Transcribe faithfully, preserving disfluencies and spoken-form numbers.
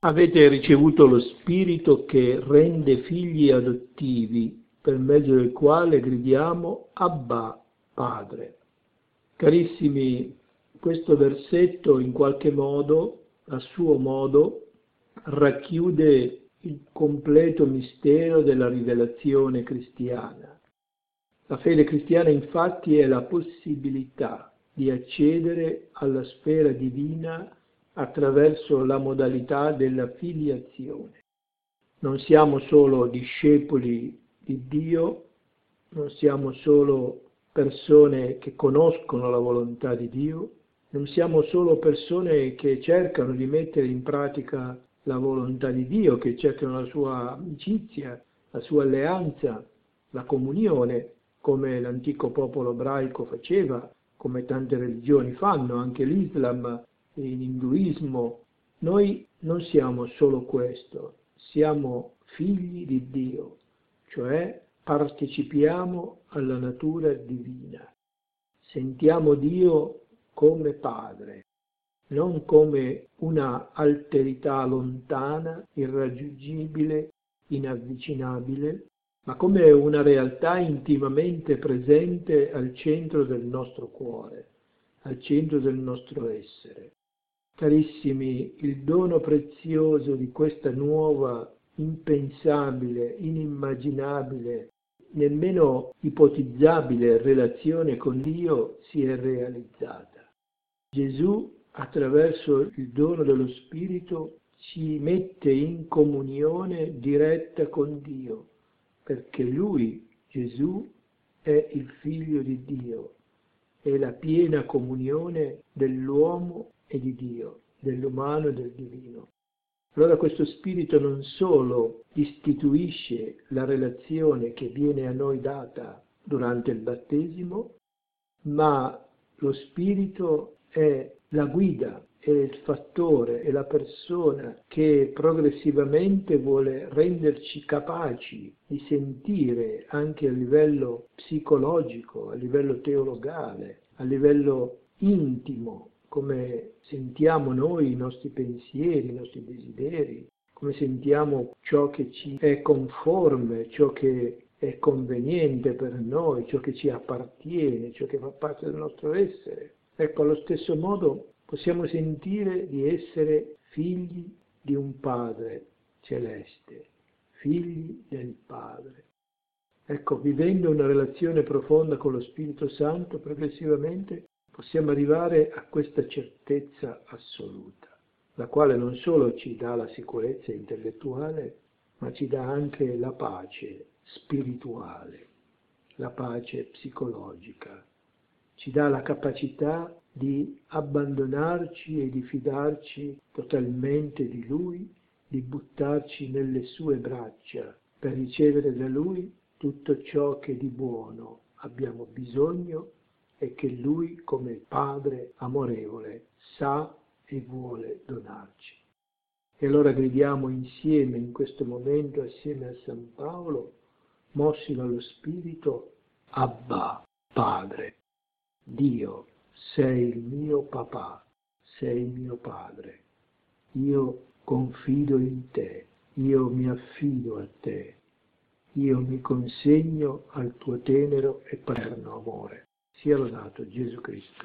Avete ricevuto lo Spirito che rende figli adottivi, per mezzo del quale gridiamo Abba, Padre. Carissimi, questo versetto in qualche modo, a suo modo, racchiude il completo mistero della rivelazione cristiana. La fede cristiana infatti è la possibilità di accedere alla sfera divina attraverso la modalità della filiazione. Non siamo solo discepoli di Dio, non siamo solo persone che conoscono la volontà di Dio, non siamo solo persone che cercano di mettere in pratica la volontà di Dio, che cercano la sua amicizia, la sua alleanza, la comunione, come l'antico popolo ebraico faceva, come tante religioni fanno, anche l'Islam, l'induismo. Noi non siamo solo questo, siamo figli di Dio, cioè partecipiamo alla natura divina. Sentiamo Dio come Padre, non come una alterità lontana, irraggiungibile, inavvicinabile, ma come una realtà intimamente presente al centro del nostro cuore, al centro del nostro essere. Carissimi, il dono prezioso di questa nuova, impensabile, inimmaginabile, nemmeno ipotizzabile relazione con Dio si è realizzata. Gesù, attraverso il dono dello Spirito, ci mette in comunione diretta con Dio, perché Lui, Gesù, è il Figlio di Dio, è la piena comunione dell'uomo e di Dio, dell'umano e del divino. Allora questo Spirito non solo istituisce la relazione che viene a noi data durante il battesimo, ma lo Spirito è la guida, è il fattore, è la persona che progressivamente vuole renderci capaci di sentire anche a livello psicologico, a livello teologale, a livello intimo, come sentiamo noi i nostri pensieri, i nostri desideri, come sentiamo ciò che ci è conforme, ciò che è conveniente per noi, ciò che ci appartiene, ciò che fa parte del nostro essere. Ecco, allo stesso modo possiamo sentire di essere figli di un Padre celeste, figli del Padre. Ecco, vivendo una relazione profonda con lo Spirito Santo, progressivamente possiamo arrivare a questa certezza assoluta, la quale non solo ci dà la sicurezza intellettuale, ma ci dà anche la pace spirituale, la pace psicologica. Ci dà la capacità di abbandonarci e di fidarci totalmente di Lui, di buttarci nelle sue braccia per ricevere da Lui tutto ciò che di buono abbiamo bisogno e che Lui, come Padre amorevole, sa e vuole donarci. E allora gridiamo insieme in questo momento, assieme a San Paolo, mossi dallo Spirito, Abba, Padre. Dio, sei il mio papà, sei il mio padre. Io confido in te, io mi affido a te, io mi consegno al tuo tenero e paterno amore. Sia lodato Gesù Cristo.